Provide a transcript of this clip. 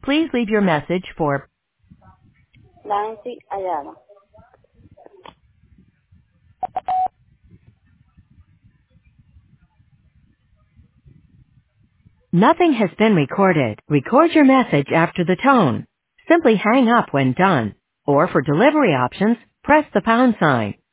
Please leave your message for Nancy Ayala. Nothing has been recorded. Record your message after the tone. Simply hang up when done. Or for delivery options, press the pound sign.